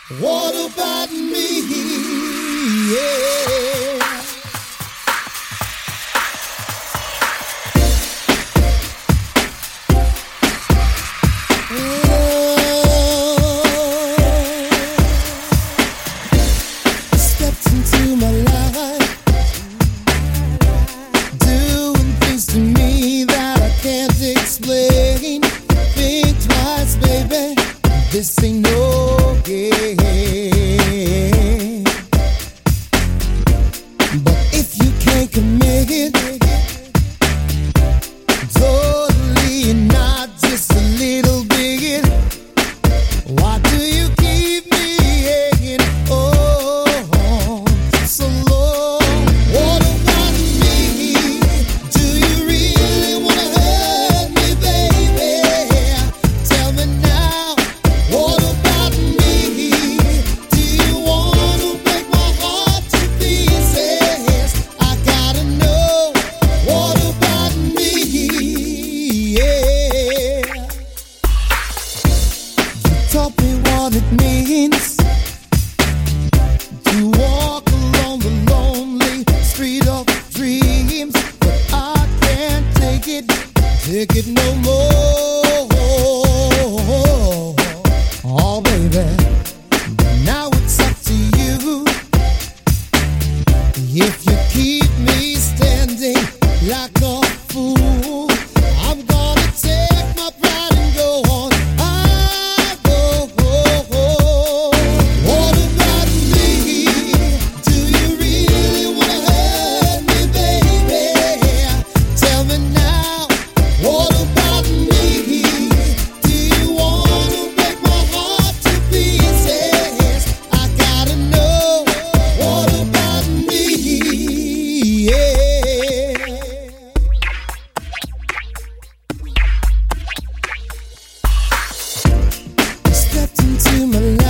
What about me? Yeah. Stepped into my life, doing things to me that I can't explain. Think twice, baby. This ain't no game. But if you can't commit it, totally and not just a little bit, why do you keep me hanging on so long? What about me? Do you really wanna hurt me, baby? Tell me now. What about me? Do you wanna break my heart to pieces? I gotta know. What about me? Yeah. You taught me what it means to walk along the lonely street of dreams, but I can't take it no more. Oh, baby, now it's up to you. If you keep me standing like a fool, I'm gonna take my pride and go on. I go. What about me? Do you really wanna hurt me, baby? Tell me now. What about me? Do you wanna break my heart to pieces? I gotta know. What about me? Yeah. Stepped into my life.